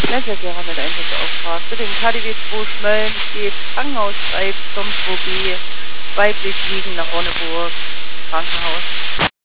Ja, sehr gerne mit Einsatzauftrag. Bitte im KaDeWe 2 Schmölln steht Krankenhaus schreibt zum 2B, weiblich liegen nach Ronneburg, Krankenhaus.